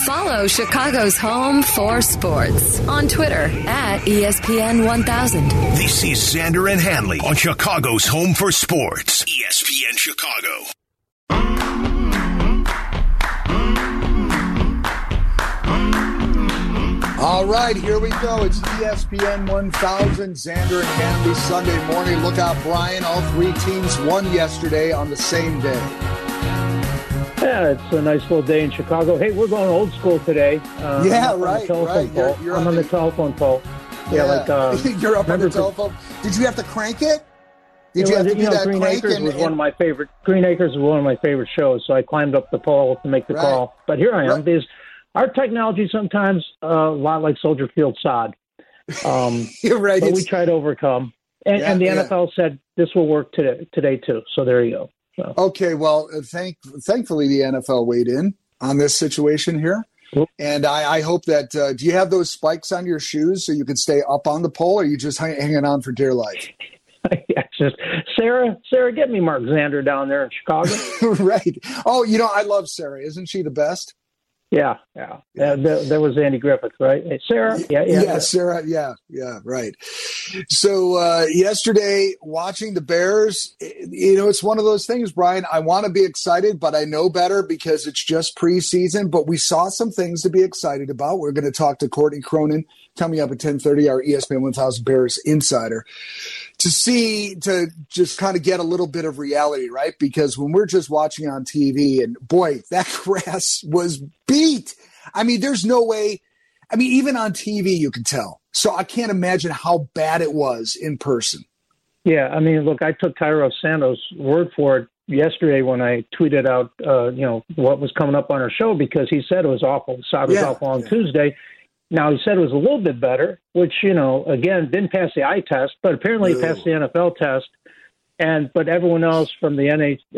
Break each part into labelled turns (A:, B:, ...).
A: Follow Chicago's home for sports on Twitter at ESPN1000.
B: This is Xander and Hanley on Chicago's home for sports, ESPN Chicago.
C: All right, here we go. It's ESPN 1000, Xander and Hanley, Sunday morning. Look out, Brian. All three teams won yesterday on the same day.
D: Yeah, it's a nice little day in Chicago. Hey, we're going old school today.
C: Right.
D: I'm on the telephone pole.
C: You're up on the telephone. Did you have to crank it? Did you have to do that
D: Green
C: crank?
D: Acres was one of my favorite. Green Acres was one of my favorite shows, so I climbed up the pole to make the call. But here I am. Because our technology sometimes a lot like Soldier Field sod.
C: You're right.
D: But we try to overcome. And the NFL said this will work today too. So there you go. So.
C: Okay, well, thankfully the NFL weighed in on this situation here. And I hope that do you have those spikes on your shoes so you can stay up on the pole, or are you just hanging on for dear life?
D: Yeah, just Sarah, get me Mark Xander down there in Chicago.
C: Right. Oh, I love Sarah. Isn't she the best?
D: Yeah. There was Andy Griffith, right? Hey, Sarah? Yeah,
C: Sarah. Yeah, right. So yesterday, watching the Bears, it's one of those things, Brian. I want to be excited, but I know better because it's just preseason. But we saw some things to be excited about. We're going to talk to Courtney Cronin coming up at 10:30, our ESPN 1000 Bears insider, to just kind of get a little bit of reality, right? Because when we're just watching on TV, and boy, that grass was beat. I mean, there's no way. I mean, even on TV, you can tell. So I can't imagine how bad it was in person.
D: Yeah, I mean, look, I took Tyro Santos' word for it yesterday when I tweeted out, what was coming up on our show, because he said it was awful. The side was awful on Tuesday. Now, he said it was a little bit better, which, again, didn't pass the eye test, but apparently he passed the NFL test. But everyone else from the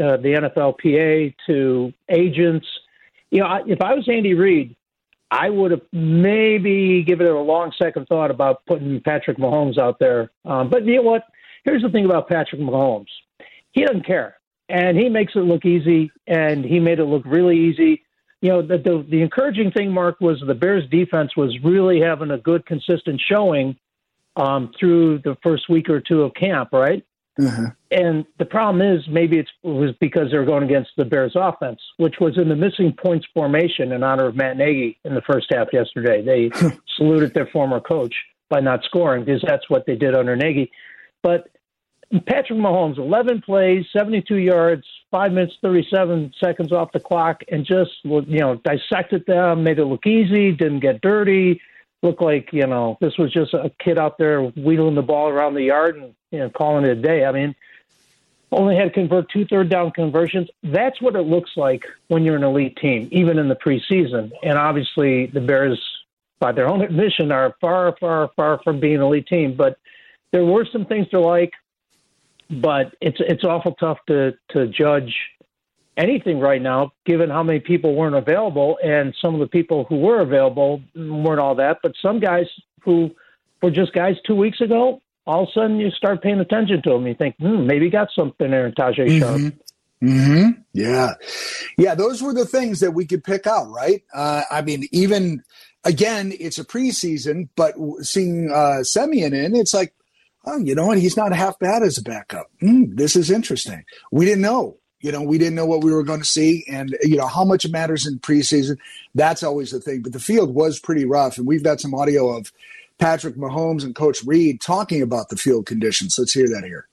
D: NFLPA to agents, if I was Andy Reid, I would have maybe given it a long second thought about putting Patrick Mahomes out there. But you know what? Here's the thing about Patrick Mahomes. He doesn't care, and he makes it look easy, and he made it look really easy. The encouraging thing, Mark, was the Bears' defense was really having a good, consistent showing through the first week or two of camp, right? Mm-hmm. And the problem is maybe it was because they were going against the Bears' offense, which was in the missing points formation in honor of Matt Nagy in the first half yesterday. They saluted their former coach by not scoring because that's what they did under Nagy. But Patrick Mahomes, 11 plays, 72 yards, 5 minutes, 37 seconds off the clock, and just, dissected them, made it look easy, didn't get dirty, looked like, this was just a kid out there wheeling the ball around the yard and, calling it a day. I mean, only had to convert 2 third-down conversions. That's what it looks like when you're an elite team, even in the preseason. And obviously the Bears, by their own admission, are far, far, far from being an elite team. But there were some things to like. But it's awful tough to judge anything right now, given how many people weren't available, and some of the people who were available weren't all that. But some guys who were just guys 2 weeks ago, all of a sudden you start paying attention to them. You think, maybe you got something there in Tajay Sharp.
C: Mm-hmm. Yeah. Those were the things that we could pick out, right? I mean, even again, it's a preseason, but seeing Semien in, it's like, oh, you know what? He's not half bad as a backup. This is interesting. We didn't know. We didn't know what we were going to see. And, how much it matters in preseason, that's always the thing. But the field was pretty rough. And we've got some audio of Patrick Mahomes and Coach Reid talking about the field conditions. Let's hear that here.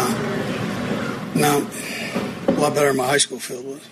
E: No. A lot better than my high school field was.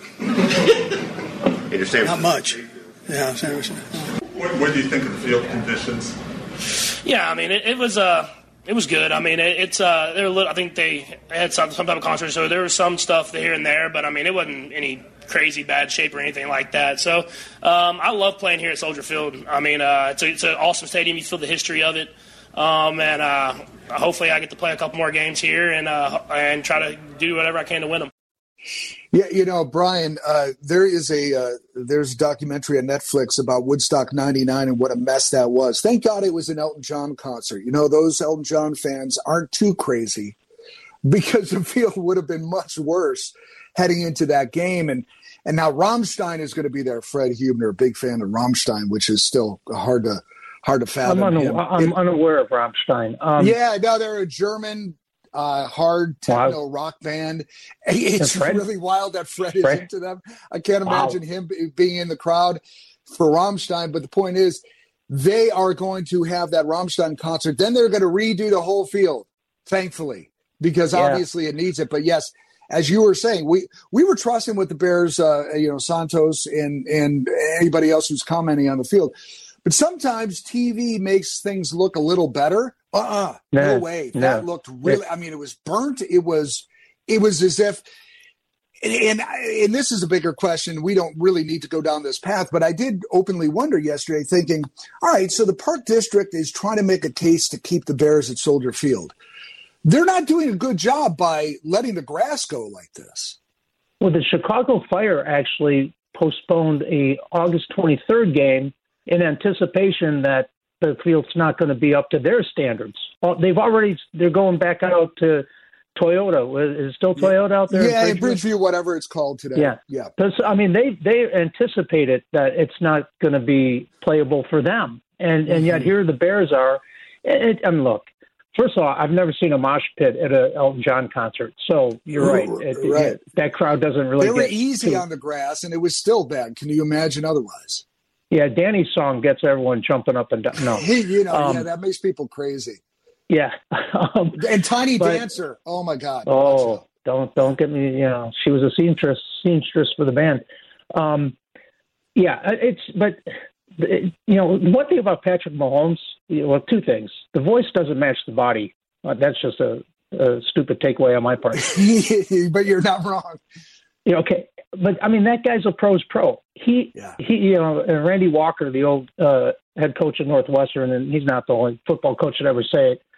E: Not much. Yeah, seriously.
F: What do you think of the field conditions?
G: Yeah, I mean, it was good. I mean, I think they had some type of concert, so there was some stuff here and there, but I mean, it wasn't any crazy bad shape or anything like that. So I love playing here at Soldier Field. I mean, it's an awesome stadium. You feel the history of it, and hopefully I get to play a couple more games here and try to do whatever I can to win them.
C: Yeah, Brian, there's a documentary on Netflix about Woodstock 99 and what a mess that was. Thank God it was an Elton John concert. Those Elton John fans aren't too crazy because the field would have been much worse heading into that game. And And now Rammstein is going to be there. Fred Hubner, a big fan of Rammstein, which is still hard to fathom.
D: I'm unaware of Rammstein.
C: They're a German hard techno rock band. It's really wild that Fred is into them. I can't imagine him being in the crowd for Rammstein. But the point is, they are going to have that Rammstein concert. Then they're going to redo the whole field, thankfully, because obviously it needs it. But yes, as you were saying, we were trusting with the Bears, Santos and anybody else who's commenting on the field. But sometimes TV makes things look a little better. No way. That looked really. I mean, it was burnt. It was as if. And this is a bigger question. We don't really need to go down this path, but I did openly wonder yesterday, thinking, all right, so the Park District is trying to make a case to keep the Bears at Soldier Field. They're not doing a good job by letting the grass go like this.
D: Well, the Chicago Fire actually postponed a August 23rd game in anticipation that the field's not going to be up to their standards. They're going back out to Toyota. Is it still Toyota out there?
C: Yeah, in Bridgeview, whatever it's called today.
D: Yeah. I mean, they anticipated that it's not going to be playable for them, and yet here the Bears are. And look, first of all, I've never seen a mosh pit at an Elton John concert, so you're right. That crowd doesn't really.
C: They were easy on the grass, and it was still bad. Can you imagine otherwise?
D: Yeah, Danny's song gets everyone jumping up and down. No,
C: that makes people crazy.
D: Yeah,
C: and Tiny Dancer. Oh my God.
D: Oh, don't get me. She was a seamstress for the band. One thing about Patrick Mahomes. Two things. The voice doesn't match the body. That's just a stupid takeaway on my part.
C: But you're not wrong.
D: Okay. But I mean, that guy's a pro's pro. Randy Walker, the old head coach at Northwestern, and he's not the only football coach that ever say it.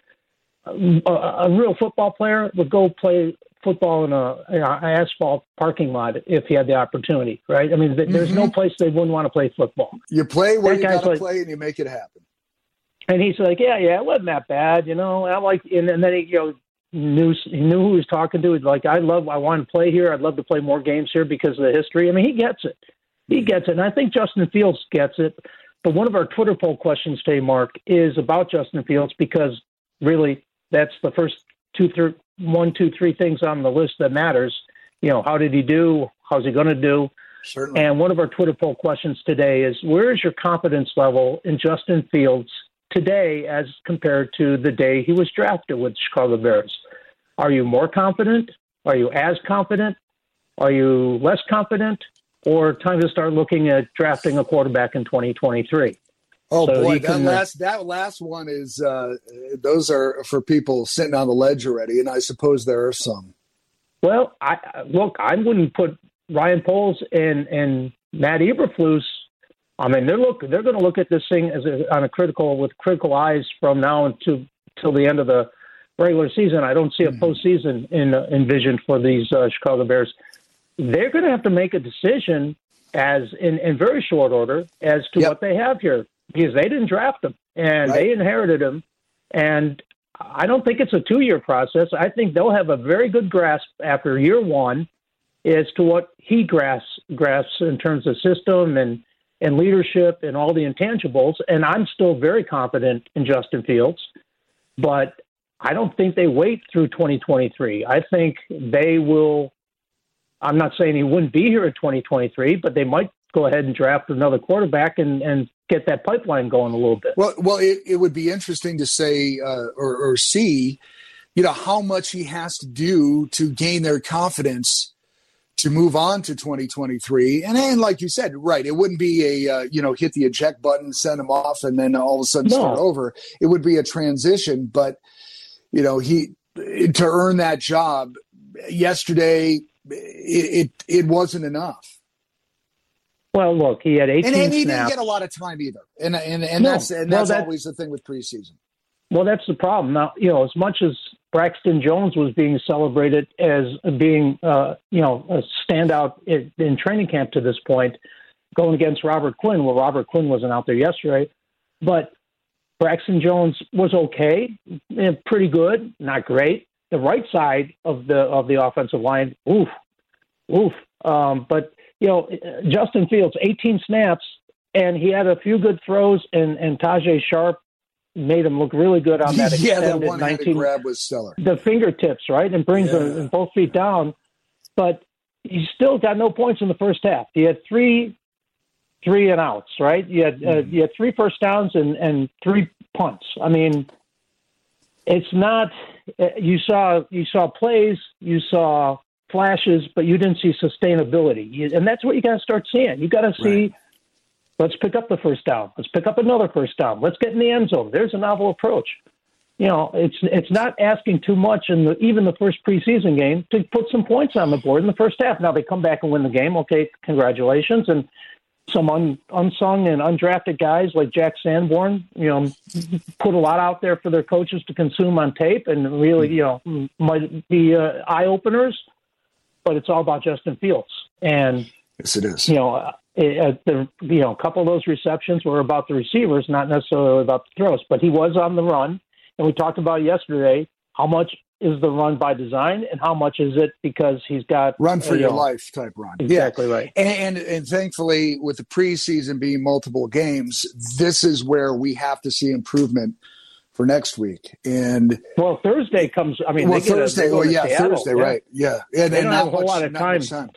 D: A real football player would go play football in an asphalt parking lot if he had the opportunity, right? I mean, there's no place they wouldn't want to play football.
C: You play where you got to play, and you make it happen.
D: And he's like, it wasn't that bad, I'm like, and then he, knew who he was talking to. He's like, I want to play here. I'd love to play more games here because of the history. I mean, he gets it. And I think Justin Fields gets it. But one of our Twitter poll questions today, Mark, is about Justin Fields because really that's the first 3 things on the list that matters. How did he do? How's he going to do?
C: Certainly.
D: And one of our Twitter poll questions today is, where is your confidence level in Justin Fields today as compared to the day he was drafted with the Chicago Bears? Are you more confident? Are you as confident? Are you less confident? Or time to start looking at drafting a quarterback in 2023?
C: Oh, so boy, that last one is those are for people sitting on the ledge already, and I suppose there are some.
D: Well, I wouldn't put Ryan Poles and Matt Eberflus. I mean, they're going to look at this thing with critical eyes from now until the end of the regular season. I don't see a postseason envisioned for these Chicago Bears. They're going to have to make a decision in very short order as to what they have here, because they didn't draft him and they inherited him. And I don't think it's a 2-year process. I think they'll have a very good grasp after year one as to what he grasps in terms of system and leadership and all the intangibles. And I'm still very confident in Justin Fields, but I don't think they wait through 2023. I think they will. I'm not saying he wouldn't be here in 2023, but they might go ahead and draft another quarterback and get that pipeline going a little bit.
C: Well, it would be interesting to say or see, how much he has to do to gain their confidence to move on to 2023. And then, like you said, right, it wouldn't be a, hit the eject button, send him off, and then all of a sudden start over. It would be a transition. But, he to earn that job yesterday, it wasn't enough.
D: Well, look, he had 18
C: and he
D: snaps.
C: Didn't get a lot of time either. And that's always the thing with preseason.
D: Well, that's the problem. Now, as much as Braxton Jones was being celebrated as being, a standout in training camp to this point, going against Robert Quinn. Well, Robert Quinn wasn't out there yesterday, but Braxton Jones was okay, pretty good, not great. The right side of the offensive line, oof. But Justin Fields, 18 snaps, and he had a few good throws, and Tajay Sharp made him look really good on that extended
C: that one-handed grab was stellar.
D: The fingertips, right, and brings them both feet down. But he still got no points in the first half. He had three and outs, right? You had 3 first downs and 3 punts. I mean, it's not. You saw plays, you saw flashes, but you didn't see sustainability, and that's what you got to start seeing. You got to see. Right. Let's pick up the first down. Let's pick up another first down. Let's get in the end zone. There's a novel approach. It's not asking too much in even the first preseason game to put some points on the board in the first half. Now they come back and win the game. Okay, congratulations. And some unsung and undrafted guys like Jack Sanborn, put a lot out there for their coaches to consume on tape, and really, might be eye openers. But it's all about Justin Fields, and
C: yes, it is.
D: A couple of those receptions were about the receivers, not necessarily about the throws. But he was on the run, and we talked about yesterday how much is the run by design and how much is it because he's got
C: run for your life type run.
D: Exactly right.
C: And thankfully, with the preseason being multiple games, this is where we have to see improvement for next week. And
D: Thursday comes. I mean,
C: Thursday. Thursday, right? Yeah,
D: and they don't have a whole lot of time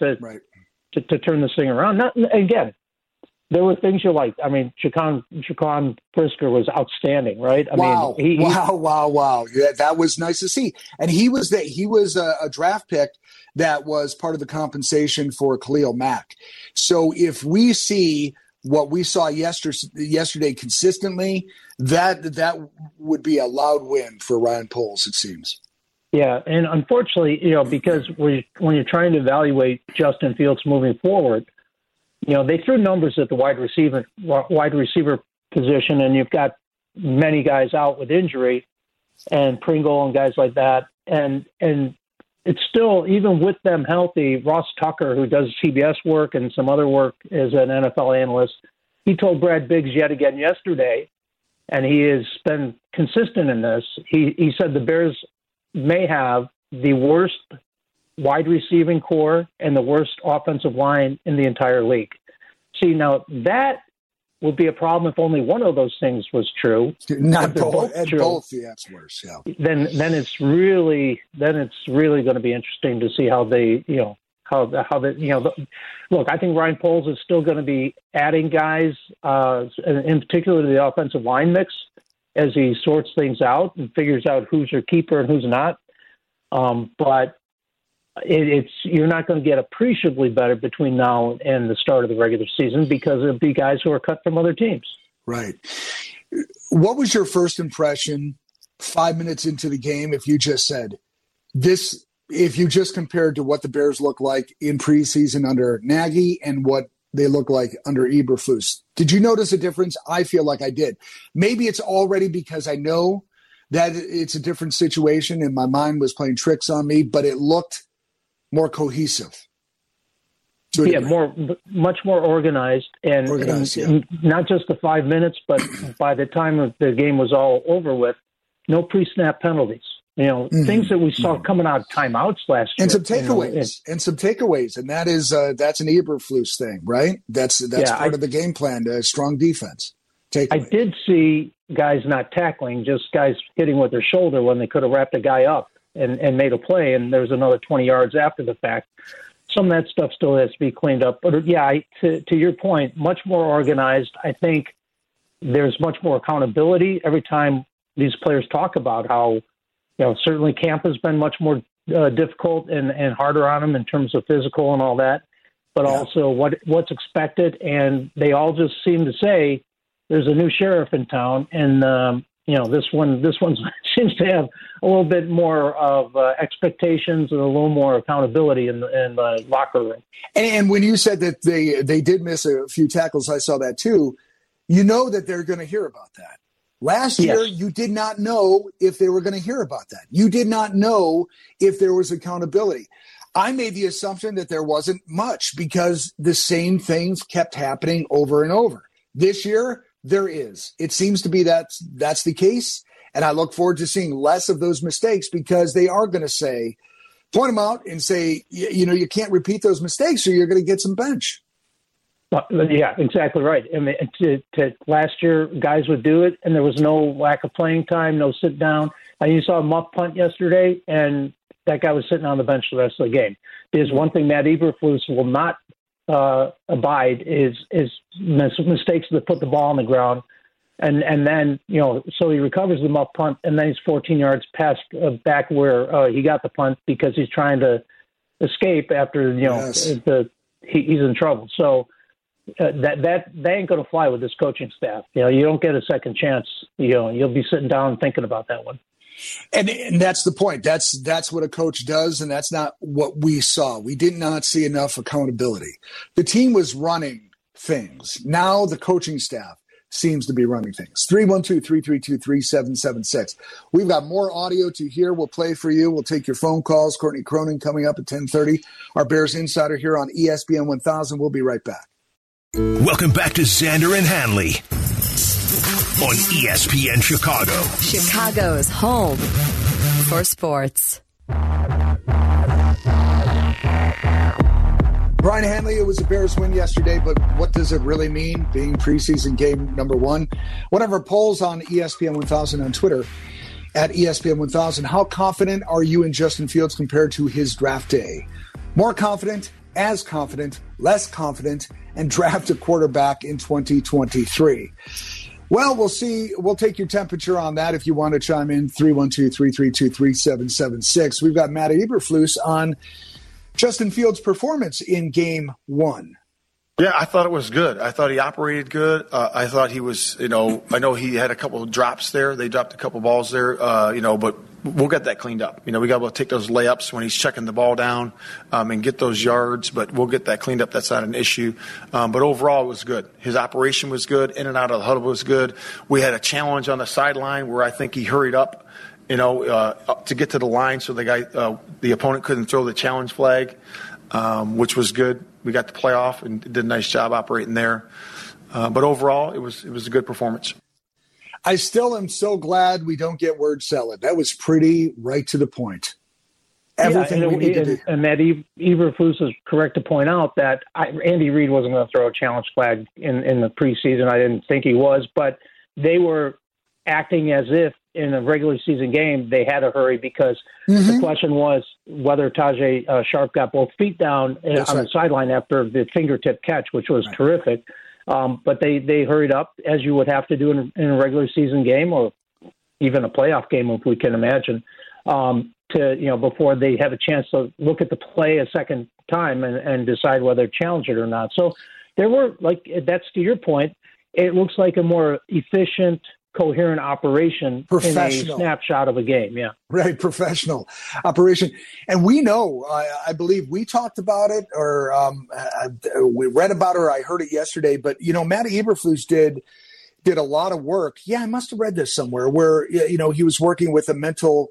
D: to turn this thing around. Again, there were things you liked. I mean, Jaquan Brisker was outstanding, right?
C: Wow. Yeah, that was nice to see. And he was a draft pick that was part of the compensation for Khalil Mack. So if we see what we saw yesterday consistently, that would be a loud win for Ryan Poles, it seems.
D: Yeah, and unfortunately, because when you're trying to evaluate Justin Fields moving forward, they threw numbers at the wide receiver position, and you've got many guys out with injury, and Pringle and guys like that, and it's still, even with them healthy, Ross Tucker, who does CBS work and some other work as an NFL analyst, he told Brad Biggs yet again yesterday, and he has been consistent in this. He said the Bears may have the worst wide receiving core and the worst offensive line in the entire league. See, now that would be a problem if only one of those things was true.
C: Not both. Both, yeah, it's worse. Yeah.
D: Then it's really going to be interesting to see how they, look, I think Ryan Poles is still going to be adding guys, in particular to the offensive line mix, as he sorts things out and figures out who's your keeper and who's not. But you're not going to get appreciably better between now and the start of the regular season because it'll be guys who are cut from other teams.
C: Right. What was your first impression 5 minutes into the game if you just said this, if you just compared to what the Bears look like in preseason under Nagy and what they look like under Eberflus? Did you notice a difference? I feel like I did. Maybe it's already because I know that it's a different situation and my mind was playing tricks on me, but it looked more cohesive.
D: Yeah, much more organized, and not just the 5 minutes, but by the time the game was all over with, no pre-snap penalties. Things that we saw coming out of timeouts last year.
C: And some takeaways. And that is, that's an Eberflus thing, right? That's part of the game plan, strong defense. Takeaways. I
D: did see guys not tackling, just guys hitting with their shoulder when they could have wrapped a guy up and made a play, and there's another 20 yards after the fact. Some of that stuff still has to be cleaned up. But, yeah, to your point, much more organized. I think there's much more accountability every time these players talk about how, certainly camp has been much more difficult and harder on them in terms of physical and all that, but also what's expected. And they all just seem to say there's a new sheriff in town, and this one seems to have a little bit more of expectations and a little more accountability in the locker room.
C: And when you said that they did miss a few tackles, I saw that too. You know that they're going to hear about that. Last year, you did not know if they were going to hear about that. You did not know if there was accountability. I made the assumption that there wasn't much because the same things kept happening over and over. This year, there is. It seems to be that's the case, and I look forward to seeing less of those mistakes because they are going to say point them out and say, you can't repeat those mistakes or you're going to get some bench.
D: Yeah, exactly right. I mean, last year, guys would do it, and there was no lack of playing time, no sit down. And you saw a muff punt yesterday, and that guy was sitting on the bench the rest of the game. There's one thing Matt Eberflus will not abide is mistakes that put the ball on the ground, and then so he recovers the muff punt, and then he's 14 yards past back where he got the punt because he's trying to escape after he's in trouble. So. That ain't going to fly with this coaching staff. You don't get a second chance. You'll be sitting down and thinking about that one.
C: And that's the point. That's what a coach does, and that's not what we saw. We did not see enough accountability. The team was running things. Now the coaching staff seems to be running things. 312-332-3776. We've got more audio to hear. We'll play for you. We'll take your phone calls. Courtney Cronin coming up at 10:30. Our Bears Insider here on ESPN 1000. We'll be right back.
B: Welcome back to Xander and Hanley on ESPN Chicago.
A: Chicago's home for sports.
C: Brian Hanley, it was a Bears win yesterday, but what does it really mean being preseason game number one? One of our polls on ESPN 1000 on Twitter at ESPN 1000. How confident are you in Justin Fields compared to his draft day? More confident, as confident, less confident, and draft a quarterback in 2023. Well, we'll see. We'll take your temperature on that if you want to chime in. 312-332-3776. We've got Matt Eberflus on Justin Fields' performance in game one.
H: Yeah, I thought it was good. I thought he operated good. I thought he was, I know he had a couple of drops there. They dropped a couple of balls there, but we'll get that cleaned up. We got to be able to take those layups when he's checking the ball down and get those yards, but we'll get that cleaned up. That's not an issue. But overall, it was good. His operation was good. In and out of the huddle was good. We had a challenge on the sideline where I think he hurried up, up to get to the line so the opponent couldn't throw the challenge flag, which was good. We got the playoff and did a nice job operating there. But overall, it was a good performance.
C: I still am so glad we don't get word salad. That was pretty right to the point. Everything we need to do.
D: And Matt Eberflus is correct to point out that Andy Reid wasn't going to throw a challenge flag in the preseason. I didn't think he was, but they were acting as if in a regular season game they had to hurry because the question was whether Tajay Sharp got both feet down on the sideline after the fingertip catch, which was terrific. But they hurried up, as you would have to do in a regular season game or even a playoff game, if we can imagine, before they have a chance to look at the play a second time and decide whether to challenge it or not. So there were, that's to your point, it looks like a more efficient, coherent operation in a snapshot of a game. Yeah.
C: Right. Professional operation. And we know, I believe we talked about it or we read about it or I heard it yesterday, but, Matt Eberflus did a lot of work. Yeah, I must have read this somewhere where, he was working with a mental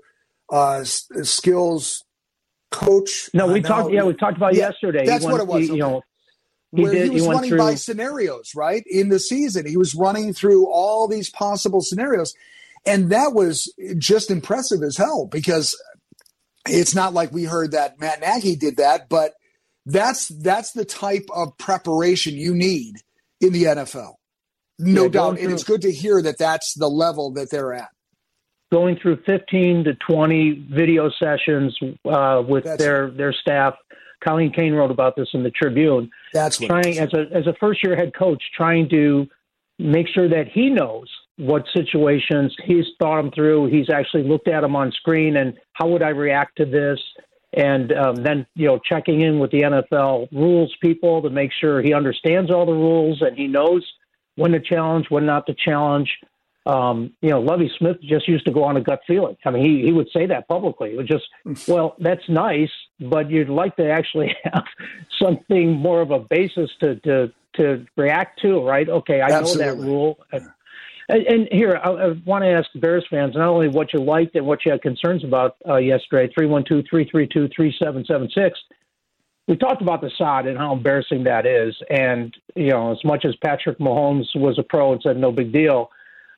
C: skills coach.
D: No, we talked about yesterday.
C: That's what it was. He was running by scenarios, right? In the season, he was running through all these possible scenarios. And that was just impressive as hell because it's not like we heard that Matt Nagy did that, but that's the type of preparation you need in the NFL. No doubt. And it's good to hear that that's the level that they're at.
D: Going through 15 to 20 video sessions with their staff. Colleen Kane wrote about this in the Tribune.
C: That's what
D: trying as a first-year head coach, trying to make sure that he knows what situations he's thought them through. He's actually looked at them on screen and how would I react to this? And then checking in with the NFL rules people to make sure he understands all the rules and he knows when to challenge, when not to challenge. Lovie Smith just used to go on a gut feeling. I mean, he would say that publicly. It was just, well, that's nice, but you'd like to actually have something more of a basis to react to, right? Okay, I know that rule. And here, I want to ask Bears fans not only what you liked and what you had concerns about yesterday, 312-332-3776. We talked about the sod and how embarrassing that is. And, as much as Patrick Mahomes was a pro and said no big deal,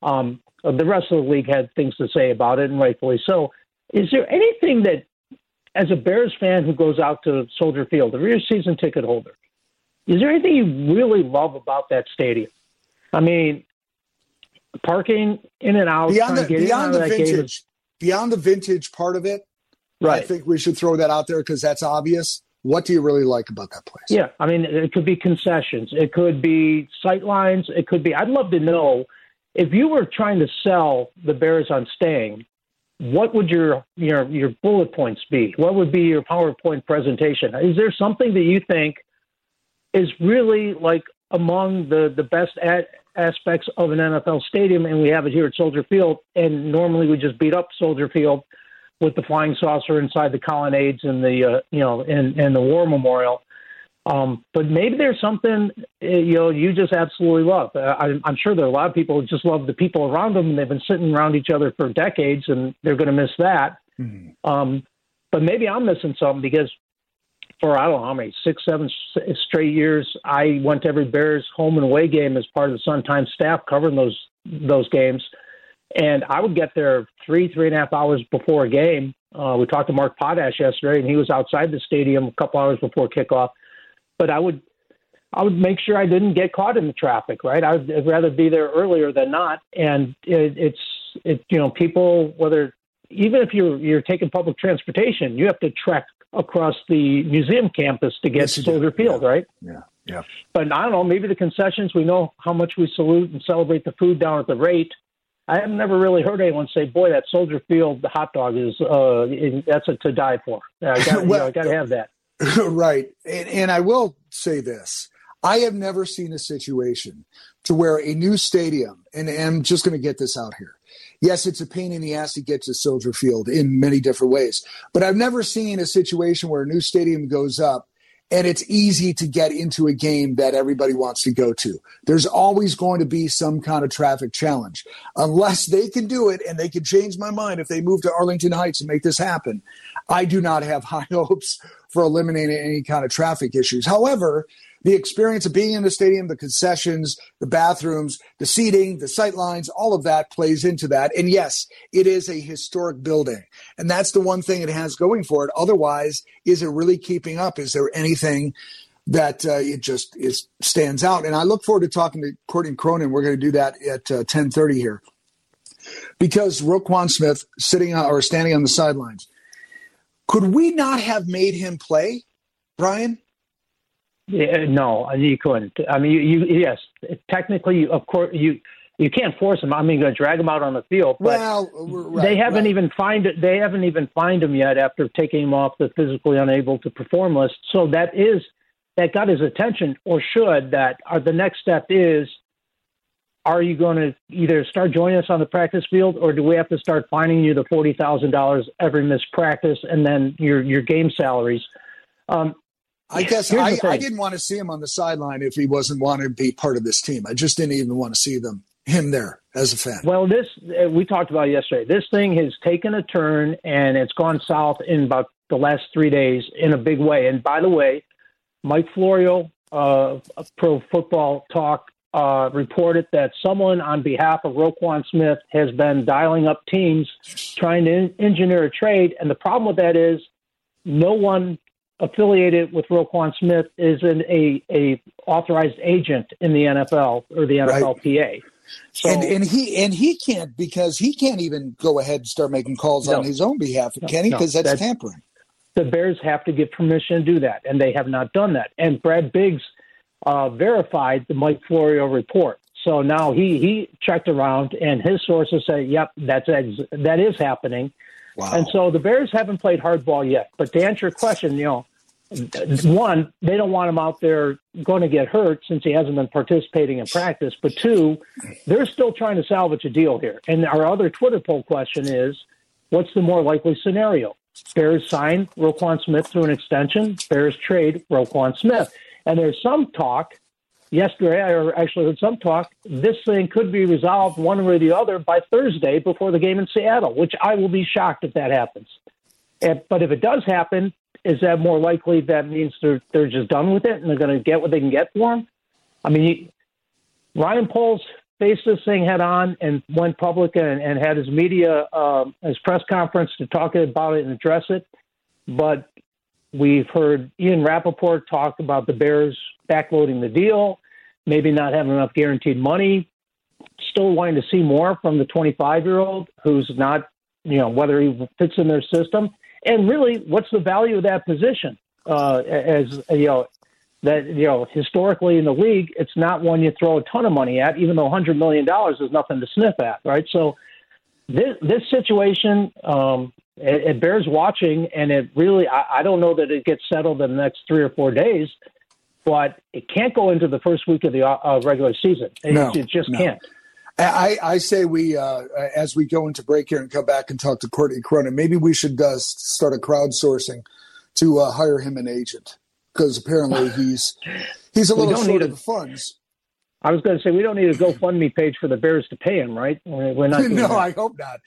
D: the rest of the league had things to say about it, and rightfully so. Is there anything that as a Bears fan who goes out to Soldier Field, if you're a season ticket holder, is there anything you really love about that stadium? I mean, parking in and out,
C: beyond the vintage part of it,
D: right?
C: I think we should throw that out there because that's obvious. What do you really like about that place?
D: Yeah, I mean, it could be concessions. It could be sight lines. It could be – I'd love to know, if you were trying to sell the Bears on staying, what would your bullet points be? What would be your PowerPoint presentation? Is there something that you think is really like among the best aspects of an NFL stadium, and we have it here at Soldier Field, and normally we just beat up Soldier Field with the flying saucer inside the colonnades and the and the War Memorial, but maybe there's something you just absolutely love. I'm sure there are a lot of people who just love the people around them, and they've been sitting around each other for decades, and they're going to miss that. Mm-hmm. But maybe I'm missing something because for I don't know how many 6-7 straight years, I went to every Bears home and away game as part of the Sun-Times staff covering those games. And I would get there 3.5 hours before a game. We talked to Mark Potash yesterday, and he was outside the stadium a couple hours before kickoff. But I would make sure I didn't get caught in the traffic, right? I'd rather be there earlier than not. And it's people, whether even if you're taking public transportation, you have to trek across the museum campus to get to Soldier Field, right?
C: Yeah.
D: But I don't know, maybe the concessions, we know how much we salute and celebrate the food down at the rate. I have never really heard anyone say, boy, that Soldier Field hot dog is that's to die for. I got to have that.
C: Right. And I will say this. I have never seen a situation to where a new stadium, and I'm just going to get this out here. Yes, it's a pain in the ass to get to Soldier Field in many different ways, but I've never seen a situation where a new stadium goes up and it's easy to get into a game that everybody wants to go to. There's always going to be some kind of traffic challenge. Unless they can do it, and they can change my mind if they move to Arlington Heights and make this happen, I do not have high hopes for eliminating any kind of traffic issues. However, the experience of being in the stadium, the concessions, the bathrooms, the seating, the sight lines, all of that plays into that. And yes, it is a historic building. And that's the one thing it has going for it. Otherwise, is it really keeping up? Is there anything that it just stands out? And I look forward to talking to Courtney Cronin. We're going to do that at 10:30 here. Because Roquan Smith standing on the sidelines. Could we not have made him play, Brian?
D: Yeah, no, you couldn't. I mean, yes, technically, of course, you can't force him. I mean, you're going to drag him out on the field, but they haven't even fined him yet after taking him off the physically unable to perform list. So that got his attention, or should that? Or the next step is, are you going to either start joining us on the practice field, or do we have to start fining you the $40,000 every missed practice and then your game salaries?
C: I guess I didn't want to see him on the sideline if he wasn't wanting to be part of this team. I just didn't even want to see him there as a fan.
D: Well, we talked about it yesterday. This thing has taken a turn, and it's gone south in about the last 3 days in a big way. And by the way, Mike Florio, Pro Football Talk, reported that someone on behalf of Roquan Smith has been dialing up teams trying to engineer a trade. And the problem with that is no one affiliated with Roquan Smith is a authorized agent in the NFL or the NFLPA. Right. So,
C: and he can't, because he can't even go ahead and start making calls on his own behalf, can he? Because that's tampering.
D: The Bears have to get permission to do that, and they have not done that. And Brad Biggs verified the Mike Florio report. So now he checked around, and his sources say, yep, that is happening. Wow. And so the Bears haven't played hardball yet. But to answer your question, one, they don't want him out there going to get hurt since he hasn't been participating in practice. But two, they're still trying to salvage a deal here. And our other Twitter poll question is, what's the more likely scenario? Bears sign Roquan Smith through an extension. Bears trade Roquan Smith. And there's some talk yesterday, I actually heard some talk, this thing could be resolved one way or the other by Thursday before the game in Seattle, which I will be shocked if that happens. But if it does happen, is that more likely that means they're just done with it and they're going to get what they can get for him? I mean, Ryan Poles faced this thing head on and went public and had his media, his press conference to talk about it and address it. but we've heard Ian Rappaport talk about the Bears backloading the deal, maybe not having enough guaranteed money, still wanting to see more from the 25-year-old who's not, whether he fits in their system. And really, what's the value of that position? Historically in the league, it's not one you throw a ton of money at, even though $100 million is nothing to sniff at, right? So this situation, it bears watching, and it really, I don't know that it gets settled in the next 3 or 4 days, but it can't go into the first week of the regular season. It just can't.
C: I say we, as we go into break here and come back and talk to Courtney Cronin, maybe we should start a crowdsourcing to hire him an agent, because apparently he's a little short of the funds.
D: I was going to say, we don't need a GoFundMe page for the Bears to pay him, right? We're not.
C: No, I hope not.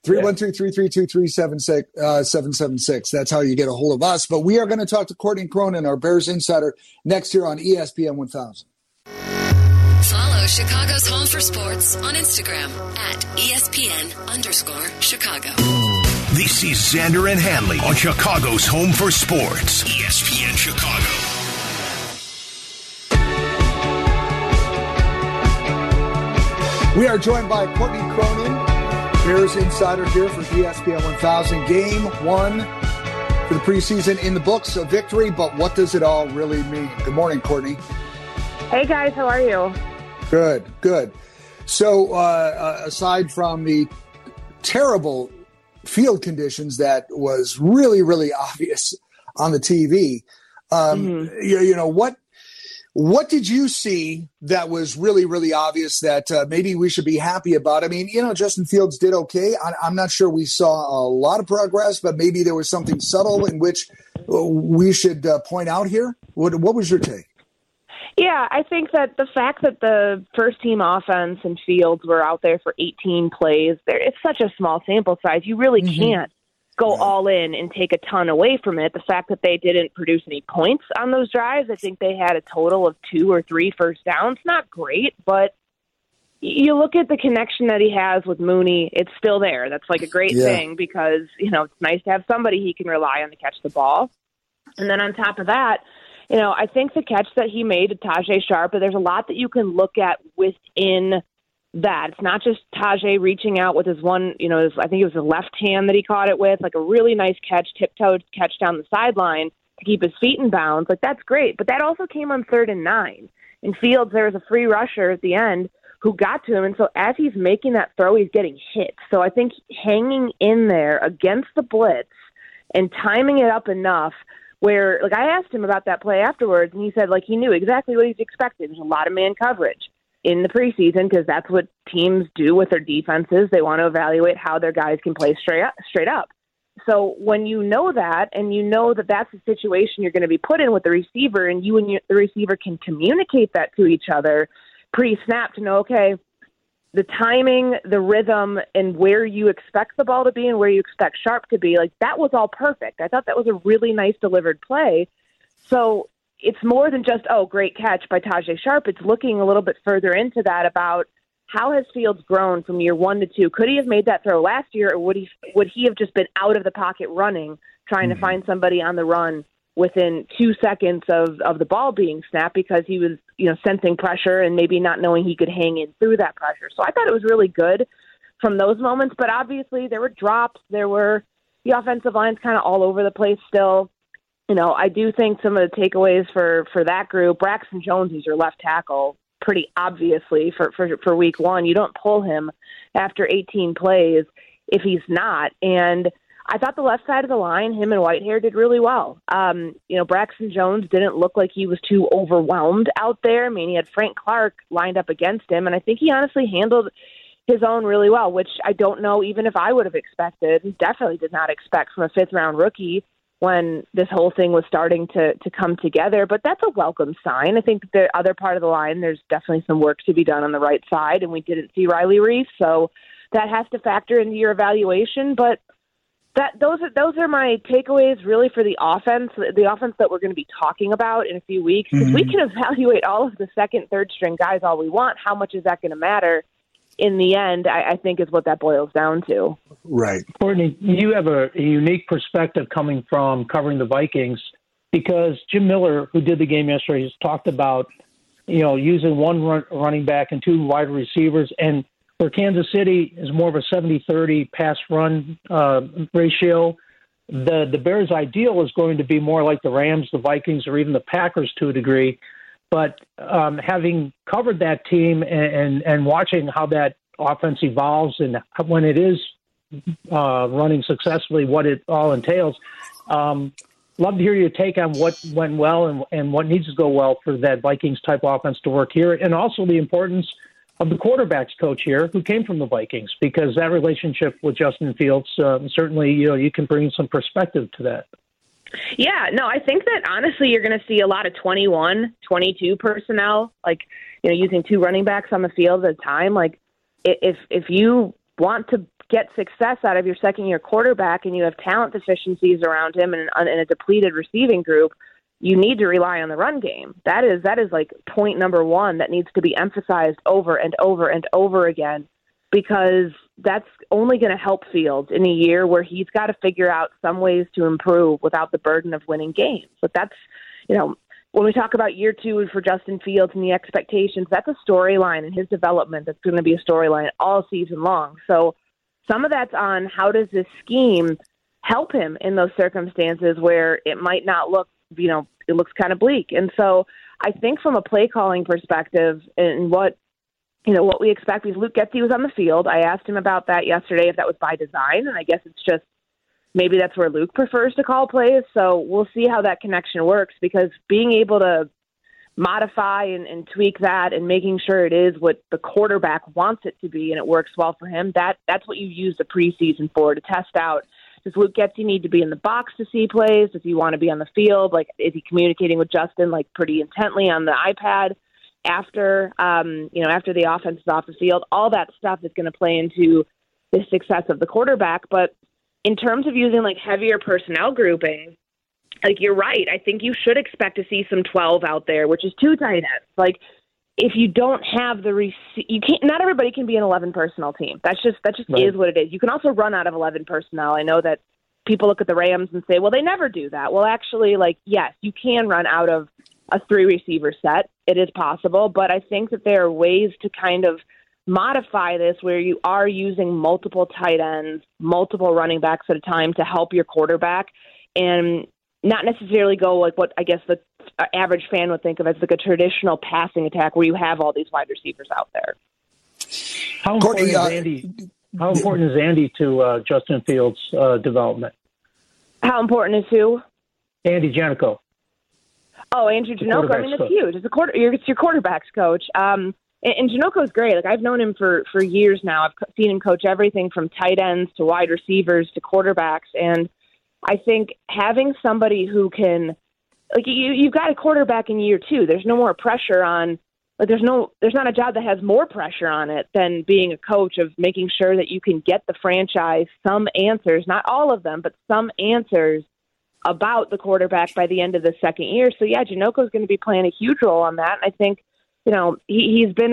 C: 312-332-3776. That's how you get a hold of us. But we are going to talk to Courtney Cronin, our Bears insider, next year on ESPN 1000.
A: Follow Chicago's Home for Sports on Instagram at ESPN_Chicago.
B: This is Xander and Hanley on Chicago's Home for Sports, ESPN Chicago.
C: We are joined by Courtney Cronin, Bears insider here for ESPN 1000. Game 1 for the preseason in the books, a victory, but what does it all really mean? Good morning, Courtney.
I: Hey, guys. How are you?
C: Good. So aside from the terrible field conditions that was really, really obvious on the TV, what did you see that was really, really obvious that maybe we should be happy about? I mean, Justin Fields did okay. I'm not sure we saw a lot of progress, but maybe there was something subtle in which we should point out here. What was your take?
I: Yeah, I think that the fact that the first-team offense and Fields were out there for 18 plays, it's such a small sample size. You really can't go all in and take a ton away from it. The fact that they didn't produce any points on those drives, I think they had a total of 2 or 3 first downs. Not great, but you look at the connection that he has with Mooney, it's still there. That's like a great thing because, it's nice to have somebody he can rely on to catch the ball. And then on top of that, I think the catch that he made to Tajaé Sharpe, there's a lot that you can look at within that. It's not just Tajaé reaching out with his one, I think it was the left hand that he caught it with, like a really nice catch, tiptoed catch down the sideline to keep his feet in bounds. Like, that's great. But that also came on 3rd and 9. In Fields, there was a free rusher at the end who got to him. And so as he's making that throw, he's getting hit. So I think hanging in there against the blitz and timing it up enough where, I asked him about that play afterwards, and he said, he knew exactly what he's expected. There's a lot of man coverage in the preseason because that's what teams do with their defenses. They want to evaluate how their guys can play straight up. So when you know that, and you know that that's the situation you're going to be put in with the receiver, and you and the receiver can communicate that to each other pre-snap to know, okay, the timing, the rhythm, and where you expect the ball to be and where you expect Sharpe to be, that was all perfect. I thought that was a really nice delivered play. So it's more than just, great catch by Tajaé Sharpe. It's looking a little bit further into that about how has Fields grown from year 1 to 2. Could he have made that throw last year, or would he have just been out of the pocket running, trying to find somebody on the run within 2 seconds of the ball being snapped because he was, sensing pressure and maybe not knowing he could hang in through that pressure. So I thought it was really good from those moments, but obviously there were drops. There were the offensive line's kind of all over the place still. I do think some of the takeaways for that group, Braxton Jones, who's your left tackle, pretty obviously for week 1, you don't pull him after 18 plays if he's not. And I thought the left side of the line, him and Whitehair, did really well. Braxton Jones didn't look like he was too overwhelmed out there. I mean, he had Frank Clark lined up against him, and I think he honestly handled his own really well, which I don't know even if I would have expected. Definitely did not expect from a 5th-round rookie when this whole thing was starting to come together. But that's a welcome sign. I think the other part of the line, there's definitely some work to be done on the right side, and we didn't see Riley Reif, so that has to factor into your evaluation. But those are my takeaways really for the offense that we're going to be talking about in a few weeks. Because we can evaluate all of the second, third string guys all we want. How much is that going to matter in the end, I think is what that boils down to.
C: Right.
D: Courtney, you have a unique perspective coming from covering the Vikings, because Jim Miller, who did the game yesterday, has talked about, using one running back and two wide receivers. And where Kansas City is more of a 70-30 pass-run ratio, the Bears' ideal is going to be more like the Rams, the Vikings, or even the Packers to a degree. But having covered that team and watching how that offense evolves and when it is running successfully, what it all entails, love to hear your take on what went well and what needs to go well for that Vikings-type offense to work here, and also the importance of the quarterback's coach here who came from the Vikings, because that relationship with Justin Fields, certainly, you can bring some perspective to that.
I: Yeah, no, I think that honestly you're going to see a lot of 21, 22 personnel, using two running backs on the field at a time. Like, if you want to get success out of your second-year quarterback and you have talent deficiencies around him and a depleted receiving group, you need to rely on the run game. That is like point number one that needs to be emphasized over and over and over again, because that's only going to help Fields in a year where he's got to figure out some ways to improve without the burden of winning games. But that's, when we talk about year two for Justin Fields and the expectations, that's a storyline in his development that's going to be a storyline all season long. So some of that's on how does this scheme help him in those circumstances where it might not look, it looks kind of bleak. And so I think from a play calling perspective and what we expect, because Luke Getsy was on the field. I asked him about that yesterday, if that was by design, and I guess it's just maybe that's where Luke prefers to call plays. So we'll see how that connection works, because being able to modify and tweak that and making sure it is what the quarterback wants it to be and it works well for him, that's what you use the preseason for, to test out. Does Luke Getsy need to be in the box to see plays? Does he want to be on the field? Like, is he communicating with Justin pretty intently on the iPad after the offense is off the field? All that stuff is going to play into the success of the quarterback. But in terms of using heavier personnel grouping, you're right. I think you should expect to see some 12 out there, which is two tight ends. If you don't have you can't. Not everybody can be an 11 personnel team. That just right. Is what it is. You can also run out of 11 personnel. I know that people look at the Rams and say, well, they never do that. Well, actually, yes, you can run out of a 3-receiver set. It is possible, but I think that there are ways to kind of modify this where you are using multiple tight ends, multiple running backs at a time to help your quarterback, and not necessarily go what I guess the average fan would think of as a traditional passing attack where you have all these wide receivers out there.
D: How important is Andy to Justin Fields' development?
I: How important is who?
D: Andy Janico.
I: Oh, Andrew Janocko. I mean, it's huge. It's your quarterback's coach. And Janoko's great. I've known him for years now. I've seen him coach everything from tight ends to wide receivers to quarterbacks. And I think having somebody who can, you've got a quarterback in year two. There's no more pressure on. There's not a job that has more pressure on it than being a coach, of making sure that you can get the franchise some answers, not all of them, but some answers about the quarterback by the end of the second year. So yeah, Janoko's going to be playing a huge role on that. And I think, he's been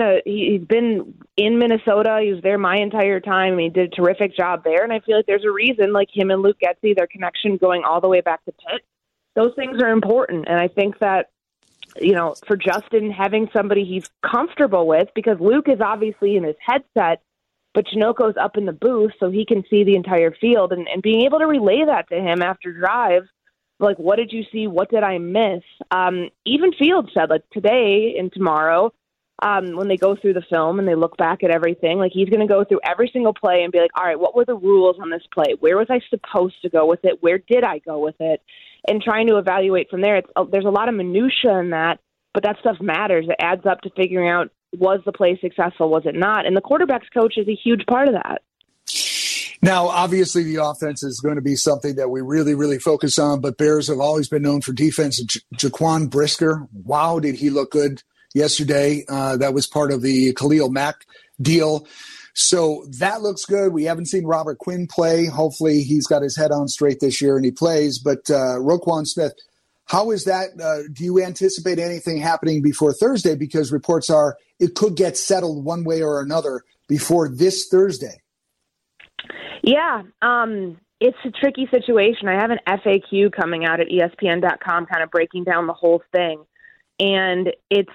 I: in Minnesota. He was there my entire time. I mean, he did a terrific job there. And I feel like there's a reason, him and Luke Getsy, their connection going all the way back to Pitt. Those things are important. And I think that, for Justin, having somebody he's comfortable with, because Luke is obviously in his headset, but Janoko's up in the booth so he can see the entire field, and being able to relay that to him after drives, what did you see? What did I miss? Even Fields said, today and tomorrow, when they go through the film and they look back at everything, he's going to go through every single play and be all right, what were the rules on this play? Where was I supposed to go with it? Where did I go with it? And trying to evaluate from there. There's a lot of minutia in that, but that stuff matters. It adds up to figuring out, was the play successful? Was it not? And the quarterback's coach is a huge part of that.
C: Now, obviously, the offense is going to be something that we really, really focus on, but Bears have always been known for defense. Jaquan Brisker, wow, did he look good yesterday. That was part of the Khalil Mack deal. So that looks good. We haven't seen Robert Quinn play. Hopefully he's got his head on straight this year and he plays. But Roquan Smith, how is that? Do you anticipate anything happening before Thursday? Because reports are it could get settled one way or another before this Thursday.
I: Yeah, it's a tricky situation. I have an FAQ coming out at ESPN.com kind of breaking down the whole thing. And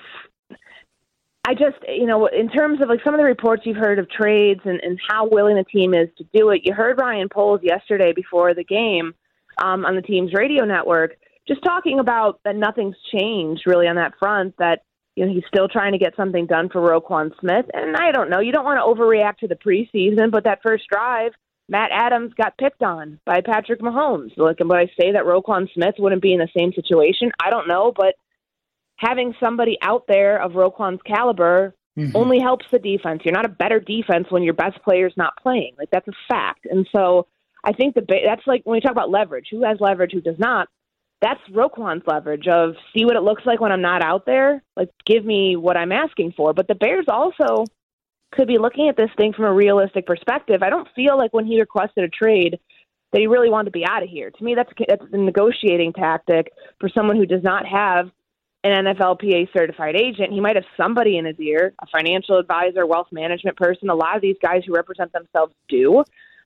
I: in terms of like some of the reports you've heard of trades and how willing the team is to do it, you heard Ryan Poles yesterday before the game on the team's radio network just talking about that nothing's changed really on that front, that he's still trying to get something done for Roquan Smith. And I don't know, you don't want to overreact to the preseason, but that first drive, Matt Adams got picked on by Patrick Mahomes. Look, and would I say that Roquan Smith wouldn't be in the same situation? I don't know, but having somebody out there of Roquan's caliber only helps the defense. You're not a better defense when your best player's not playing. Like, that's a fact. And so I think that's like when we talk about leverage, who has leverage, who does not. That's Roquan's leverage of see what it looks like when I'm not out there. Like, give me what I'm asking for. But the Bears also could be looking at this thing from a realistic perspective. I don't feel like when he requested a trade that he really wanted to be out of here. To me, that's a negotiating tactic for someone who does not have an NFLPA certified agent. He might have somebody in his ear, a financial advisor, wealth management person. A lot of these guys who represent themselves do.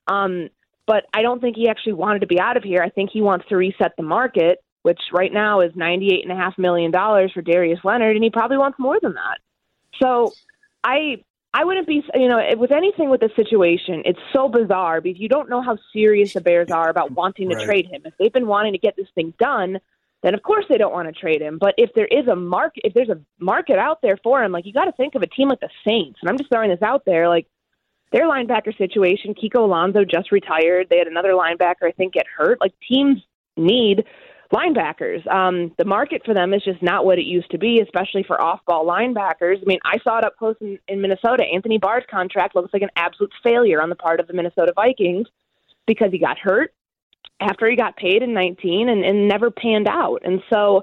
I: But I don't think he actually wanted to be out of here. I think he wants to reset the market, which right now is $98.5 million for Darius Leonard, and he probably wants more than that. So I wouldn't be, with anything with this situation, it's so bizarre because you don't know how serious the Bears are about wanting to trade him. If they've been wanting to get this thing done, then of course they don't want to trade him. But if there is a market, if there's a market out there for him, like, you got to think of a team like the Saints. And I'm just throwing this out there, like their linebacker situation, Kiko Alonso just retired. They had another linebacker, I think, get hurt. Like, teams need linebackers. The market for them is just not what it used to be, especially for off-ball linebackers. I mean, I saw it up close in Minnesota. Anthony Barr's contract looks like an absolute failure on the part of the Minnesota Vikings because he got hurt after he got paid in 19 and never panned out. And so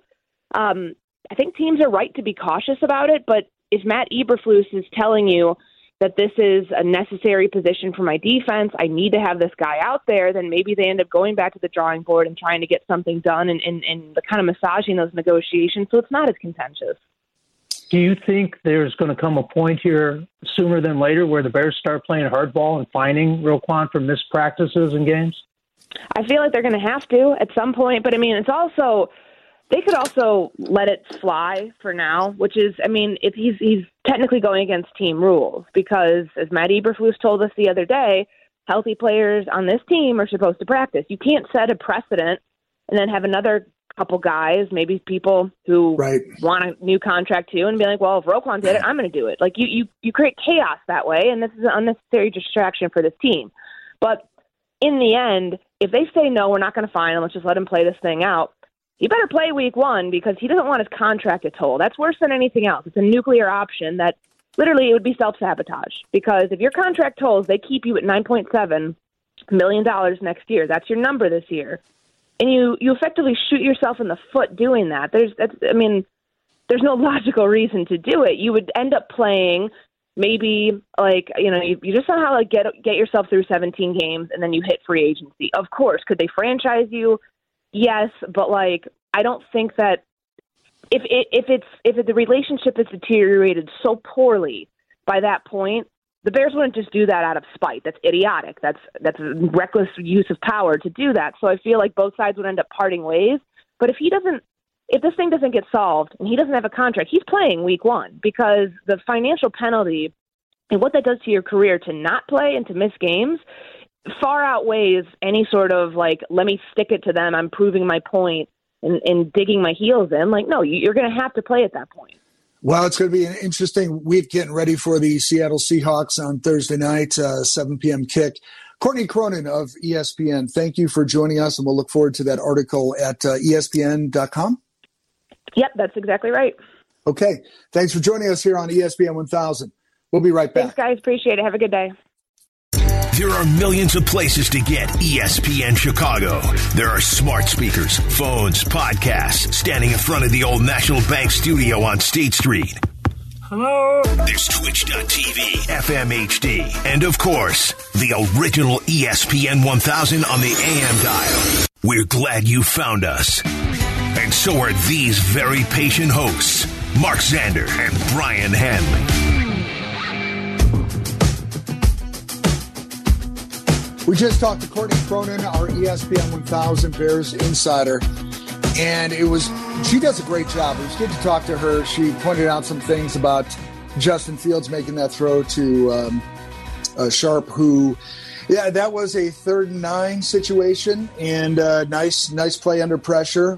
I: I think teams are right to be cautious about it, but if Matt Eberflus is telling you that this is a necessary position for my defense, I need to have this guy out there, then maybe they end up going back to the drawing board and trying to get something done and kind of massaging those negotiations so it's not as contentious.
D: Do you think there's going to come a point here sooner than later where the Bears start playing hardball and fining Roquan for missed practices and games?
I: I feel like they're going to have to at some point, but I mean, it's also, they could also let it fly for now, which is, I mean, if he's technically going against team rules because, as Matt Eberflus told us the other day, healthy players on this team are supposed to practice. You can't set a precedent and then have another couple guys, maybe people who want a new contract too, and be like, well, if Roquan did it, I'm going to do it. Like, you create chaos that way, and this is an unnecessary distraction for this team. But in the end, if they say, no, we're not going to fine him, let's just let him play this thing out, he better play week one because he doesn't want his contract to toll. That's worse than anything else. It's a nuclear option that literally it would be self-sabotage because if your contract tolls, they keep you at $9.7 million next year. That's your number this year. And you effectively shoot yourself in the foot doing that. There's no logical reason to do it. You would end up playing maybe you just somehow get yourself through 17 games and then you hit free agency. Of course, could they franchise you? Yes, but I don't think that if the relationship is deteriorated so poorly by that point, the Bears wouldn't just do that out of spite. That's idiotic. That's a reckless use of power to do that. So I feel like both sides would end up parting ways. But if this thing doesn't get solved and he doesn't have a contract, he's playing week one because the financial penalty and what that does to your career to not play and to miss games far outweighs any sort of let me stick it to them, I'm proving my point and digging my heels in. No, you're going to have to play at that point.
C: Well, it's going to be an interesting week getting ready for the Seattle Seahawks on Thursday night, 7 p.m. kick. Courtney Cronin of ESPN, thank you for joining us, and we'll look forward to that article at ESPN.com.
I: Yep, that's exactly right.
C: Okay. Thanks for joining us here on ESPN 1000. We'll be right back.
I: Thanks, guys. Appreciate it. Have a good day.
B: There are millions of places to get ESPN Chicago. There are smart speakers, phones, podcasts, standing in front of the old National Bank studio on State Street.
J: Hello?
B: There's Twitch.tv, FM HD, and of course, the original ESPN 1000 on the AM dial. We're glad you found us. And so are these very patient hosts, Mark Zander and Brian Hanley.
C: We just talked to Courtney Cronin, our ESPN 1000 Bears insider, and she does a great job. It was good to talk to her. She pointed out some things about Justin Fields making that throw to Sharp, who, yeah, that was a 3rd and 9 situation, and nice play under pressure.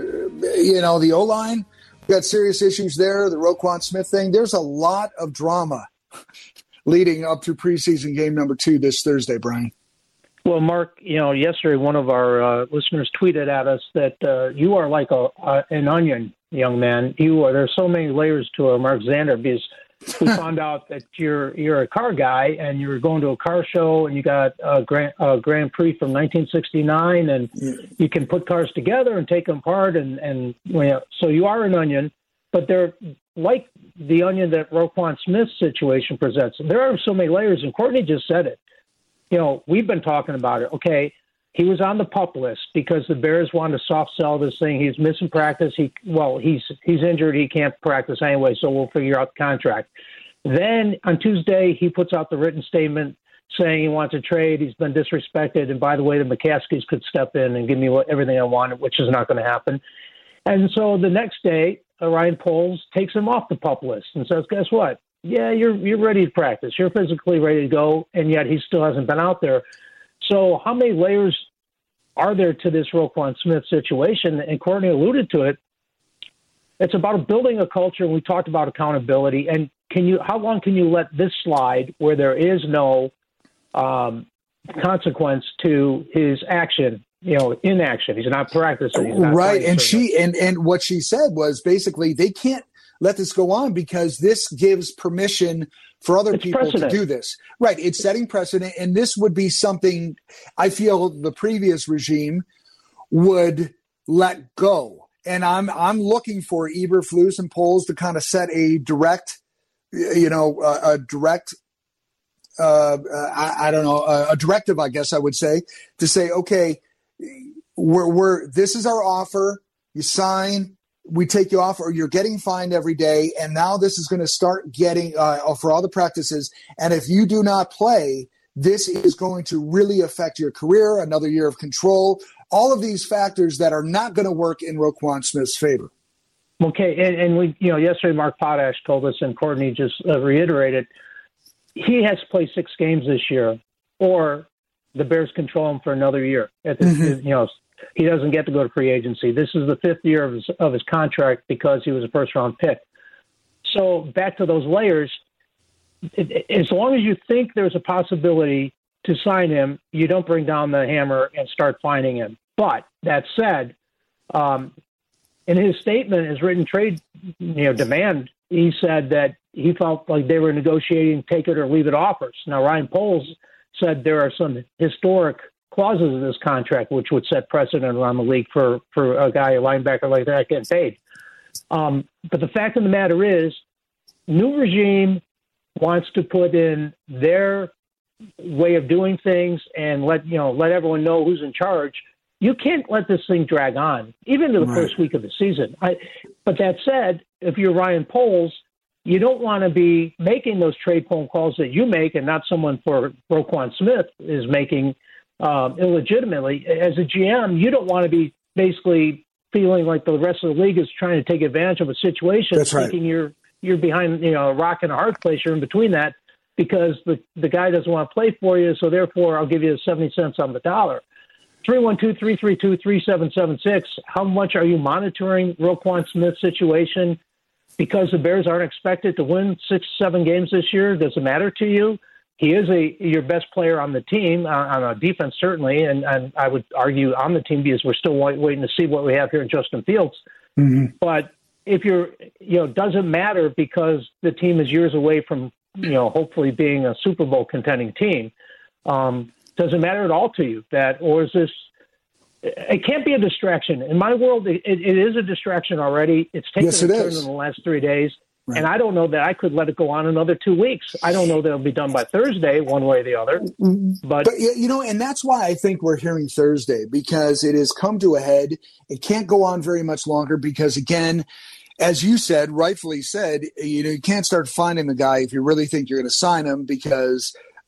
C: The O-line, got serious issues there, the Roquan Smith thing. There's a lot of drama leading up to preseason game number 2 this Thursday, Brian.
D: Well, Mark, yesterday one of our listeners tweeted at us that you are like an onion, young man. There's so many layers to Mark Zander, because we found out that you're a car guy and you're going to a car show and you got a Grand Prix from 1969 and you can put cars together and take them apart and so you are an onion, but they're like the onion that Roquan Smith's situation presents. There are so many layers, and Courtney just said it. We've been talking about it. Okay, he was on the PUP list because the Bears wanted to soft sell this thing. He's missing practice. He's injured. He can't practice anyway, so we'll figure out the contract. Then on Tuesday, he puts out the written statement saying he wants to trade. He's been disrespected. And by the way, the McCaskies could step in and give me everything I wanted, which is not going to happen. And so the next day, Ryan Poles takes him off the PUP list and says, guess what? Yeah, you're ready to practice. You're physically ready to go, and yet he still hasn't been out there. So how many layers are there to this Roquan Smith situation? And Courtney alluded to it. It's about building a culture, and we talked about accountability. And how long can you let this slide where there is no consequence to his action? Inaction. He's not practicing. He's not
C: right. And what she said was basically they can't let this go on because this gives permission for other people to do this. Right. It's setting precedent. And this would be something I feel the previous regime would let go. And I'm looking for Eberflus and Poles to kind of set a directive, I guess I would say, to say, okay, this is our offer. You sign. We take you off, or you're getting fined every day, and now this is going to start getting for all the practices. And if you do not play, this is going to really affect your career, another year of control, all of these factors that are not going to work in Roquan Smith's favor.
D: Okay, and we, yesterday Mark Potash told us, and Courtney just reiterated, he has to play 6 games this year, or the Bears control him for another year. He doesn't get to go to free agency. This is the 5th year of his contract because he was a first-round pick. So back to those layers, as long as you think there's a possibility to sign him, you don't bring down the hammer and start fining him. But that said, in his statement, his written trade demand, he said that he felt like they were negotiating take it or leave it offers. Now, Ryan Poles said there are some historic clauses in this contract which would set precedent around the league for a guy, a linebacker like that, getting paid. But the fact of the matter is, new regime wants to put in their way of doing things and let everyone know who's in charge. You can't let this thing drag on, even to the first week of the season. But that said, if you're Ryan Poles, you don't want to be making those trade phone calls that you make and not someone for Roquan Smith is making illegitimately. As a GM, you don't want to be basically feeling like the rest of the league is trying to take advantage of a situation.
C: That's right.
D: Thinking you're behind a rock and a hard place. You're in between that because the guy doesn't want to play for you, so therefore I'll give you 70 cents on the dollar. 312-332-3776. How much are you monitoring Roquan Smith's situation? Because the Bears aren't expected to win 6-7 games this year, does it matter to you? He is your best player on the team, on a defense certainly, and I would argue on the team because we're still waiting to see what we have here in Justin Fields. Mm-hmm. But if doesn't matter because the team is years away from, hopefully being a Super Bowl contending team. Does it matter at all to you or is this? It can't be a distraction. In my world, it is a distraction already. It's taken a turn in the last 3 days. Right. And I don't know that I could let it go on another 2 weeks. I don't know that it'll be done by Thursday, one way or the other. But
C: and that's why I think we're hearing Thursday, because it has come to a head. It can't go on very much longer because, again, as you said, rightfully said, you can't start finding the guy if you really think you're going to sign him because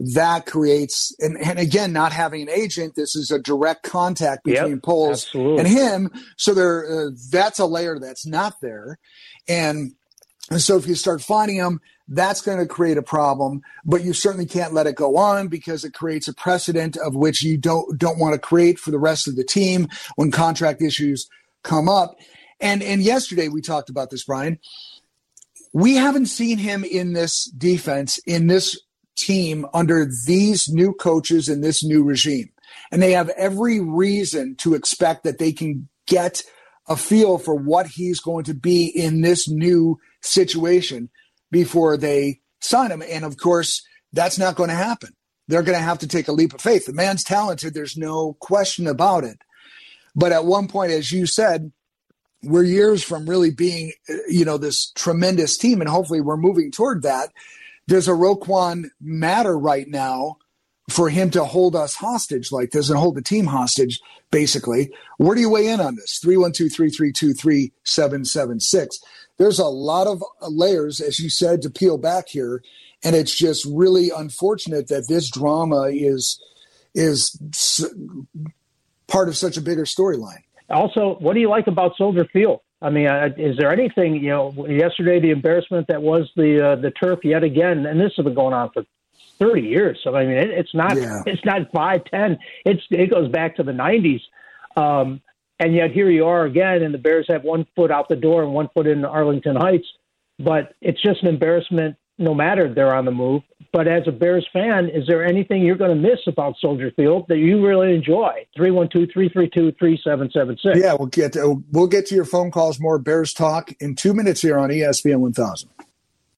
C: that creates, and again, not having an agent, this is a direct contact between Poles and him. So that's a layer that's not there. And so if you start finding him, that's going to create a problem, but you certainly can't let it go on because it creates a precedent of which you don't want to create for the rest of the team when contract issues come up. And yesterday we talked about this, Brian. We haven't seen him in this defense, in this team under these new coaches and this new regime. And they have every reason to expect that they can get a feel for what he's going to be in this new situation before they sign him. And of course, that's not going to happen. They're going to have to take a leap of faith. The man's talented. There's no question about it. But at one point, as you said, we're years from really being, this tremendous team. And hopefully we're moving toward that. There's a Roquan matter right now for him to hold us hostage like this and hold the team hostage, basically. Where do you weigh in on this? 312-332-3776. There's a lot of layers, as you said, to peel back here. And it's just really unfortunate that this drama is part of such a bigger storyline.
D: Also, what do you like about Soldier Field? I mean, is there anything, yesterday the embarrassment that was the turf yet again, and this has been going on for 30 years. So, I mean, it's not 5, 10. It goes back to the 90s. And yet here you are again, and the Bears have 1 foot out the door and 1 foot in Arlington Heights. But it's just an embarrassment no matter they're on the move. But as a Bears fan, is there anything you're going to miss about Soldier Field that you really enjoy? 312-332-3776.
C: Yeah, we'll get to your phone calls, more Bears talk in 2 minutes here on ESPN 1000.